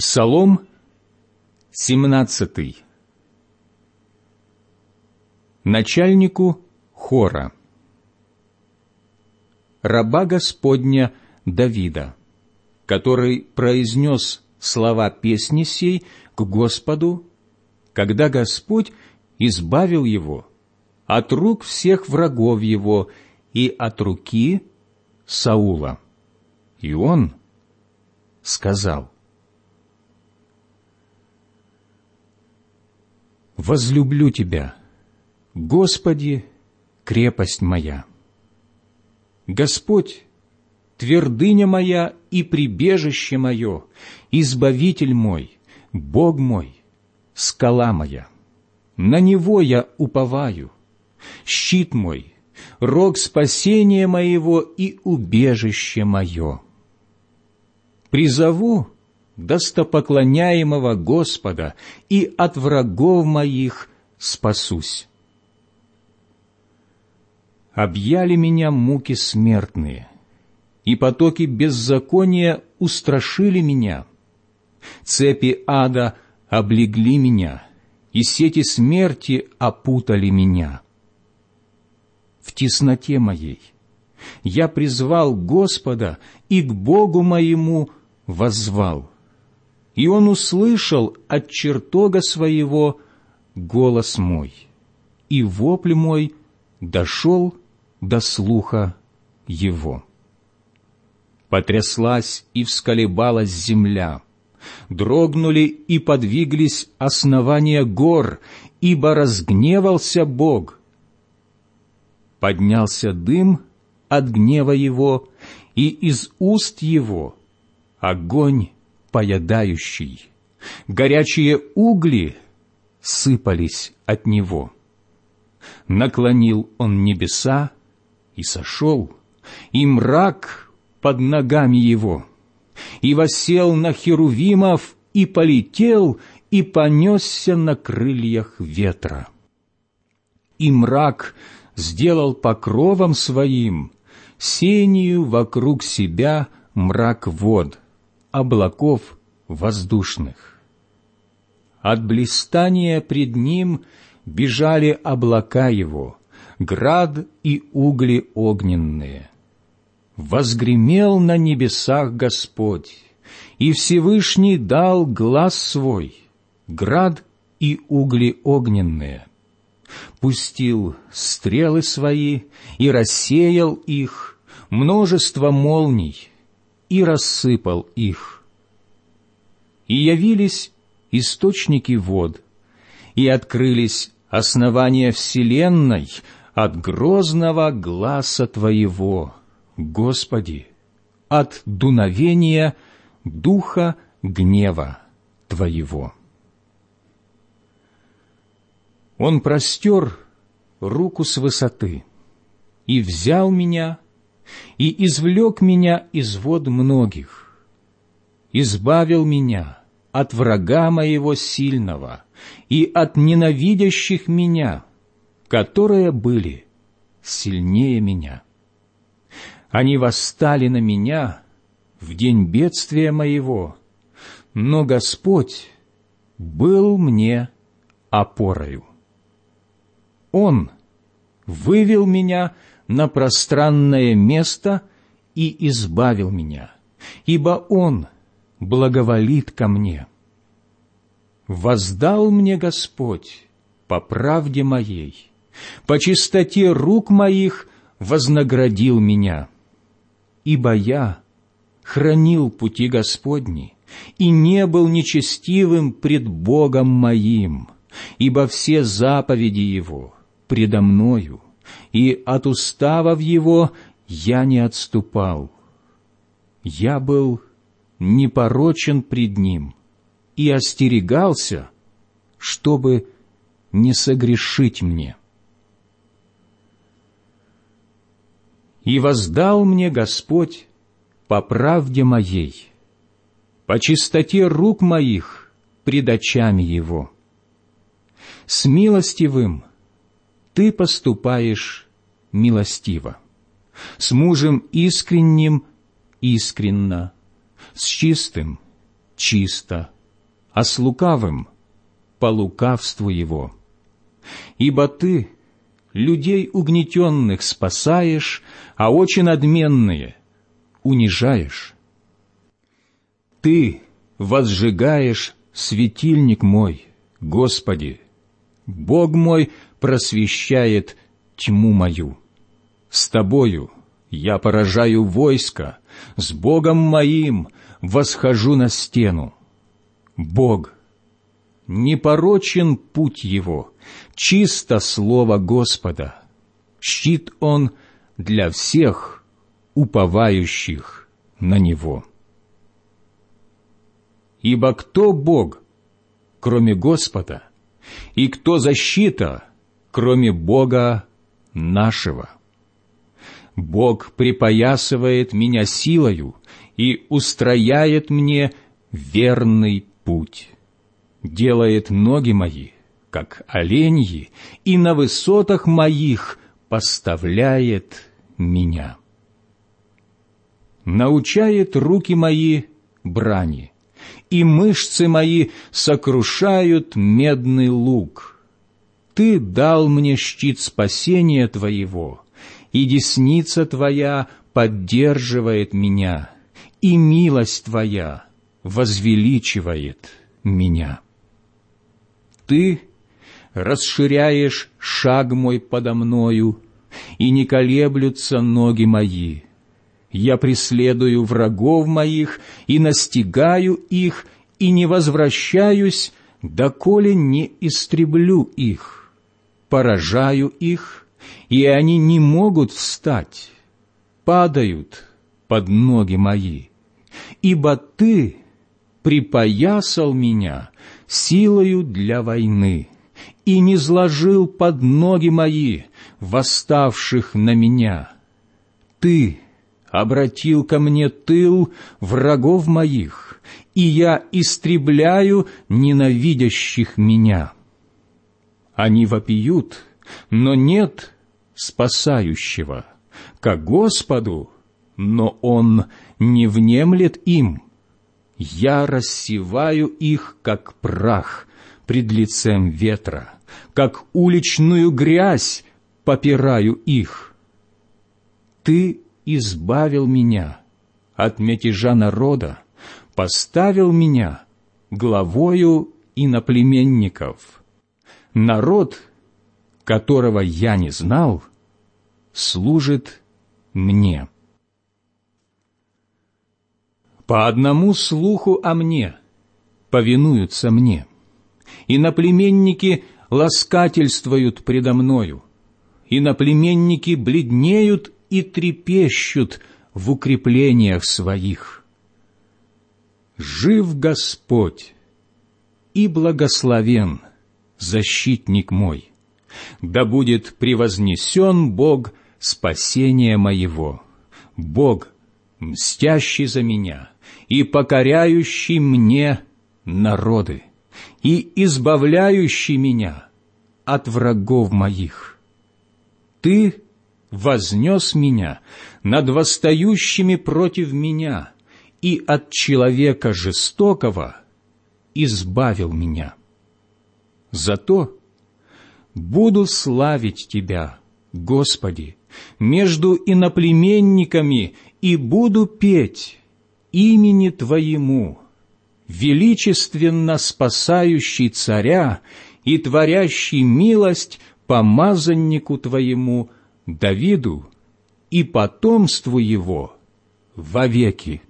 Псалом 17. Начальнику хора. Раба Господня Давида, который произнес слова песни сей к Господу, когда Господь избавил его от рук всех врагов его и от руки Саула. И он сказал: «Возлюблю Тебя, Господи, крепость моя. Господь, твердыня моя и прибежище мое, избавитель мой, Бог мой, скала моя. На Него я уповаю, щит мой, рог спасения моего и убежище мое. Призову достопоклоняемого Господа, и от врагов моих спасусь. Объяли меня муки смертные, и потоки беззакония устрашили меня. Цепи ада облегли меня, и сети смерти опутали меня. В тесноте моей я призвал Господа, и к Богу моему воззвал. И Он услышал от чертога своего голос мой, и вопль мой дошел до слуха Его. Потряслась и всколебалась земля, дрогнули и подвиглись основания гор, ибо разгневался Бог. Поднялся дым от гнева Его, и из уст Его огонь поедающий, горячие угли сыпались от Него. Наклонил Он небеса и сошел, и мрак под ногами Его, и воссел на херувимов, и полетел, и понесся на крыльях ветра. И мрак сделал покровом своим, сению вокруг себя мрак вод, облаков воздушных. От блистания пред Ним бежали облака Его, град и угли огненные. Возгремел на небесах Господь, и Всевышний дал глас свой, град и угли огненные. Пустил стрелы свои и рассеял их, множество молний, и рассыпал их. И явились источники вод, и открылись основания вселенной от грозного гласа Твоего, Господи, от дуновения духа гнева Твоего. Он простер руку с высоты и взял меня, и извлек меня из вод многих, избавил меня от врага моего сильного и от ненавидящих меня, которые были сильнее меня. Они восстали на меня в день бедствия моего, но Господь был мне опорою. Он вывел меня на пространное место и избавил меня, ибо Он благоволит ко мне. Воздал мне Господь по правде моей, по чистоте рук моих вознаградил меня, ибо я хранил пути Господни и не был нечестивым пред Богом моим, ибо все заповеди Его предо мною, и от уставов Его я не отступал. Я был непорочен пред Ним и остерегался, чтобы не согрешить мне. И воздал мне Господь по правде моей, по чистоте рук моих пред очами Его. С милостивым ты поступаешь милостиво, с мужем искренним искренно, с чистым чисто, а с лукавым по лукавству его. Ибо Ты людей угнетенных спасаешь, а очи надменные унижаешь. Ты возжигаешь светильник мой, Господи, Бог мой просвещает тьму мою. С Тобою я поражаю войско, с Богом моим восхожу на стену. Бог, непорочен путь Его, чисто слово Господа, щит Он для всех уповающих на Него. Ибо кто Бог, кроме Господа, и кто защита, кроме Бога нашего? Бог припоясывает меня силою и устрояет мне верный путь, делает ноги мои, как оленьи, и на высотах моих поставляет меня. Научает руки мои брани, и мышцы мои сокрушают медный лук. Ты дал мне щит спасения Твоего, и десница Твоя поддерживает меня, и милость Твоя возвеличивает меня. Ты расширяешь шаг мой подо мною, и не колеблются ноги мои. Я преследую врагов моих и настигаю их, и не возвращаюсь, доколе не истреблю их. Поражаю их, и они не могут встать, падают под ноги мои. Ибо Ты припоясал меня силою для войны и низложил под ноги мои восставших на меня. Ты обратил ко мне тыл врагов моих, и я истребляю ненавидящих меня. Они вопиют, но нет спасающего, ко Господу, но Он не внемлет им. Я рассеваю их, как прах, пред лицем ветра, как уличную грязь попираю их. Ты избавил меня от мятежа народа, поставил меня главою иноплеменников. Народ, которого я не знал, служит мне. По одному слуху о мне повинуются мне. Иноплеменники ласкательствуют предо мною. Иноплеменники бледнеют и трепещут в укреплениях своих. Жив Господь и благословен защитник мой. Да будет превознесен Бог спасения моего, Бог, мстящий за меня и покоряющий мне народы, и избавляющий меня от врагов моих. Ты вознес меня над восстающими против меня, и от человека жестокого избавил меня. Зато буду славить Тебя, Господи, между иноплеменниками, и буду петь имени Твоему, величественно спасающий царя и творящий милость помазаннику Твоему Давиду и потомству его вовеки.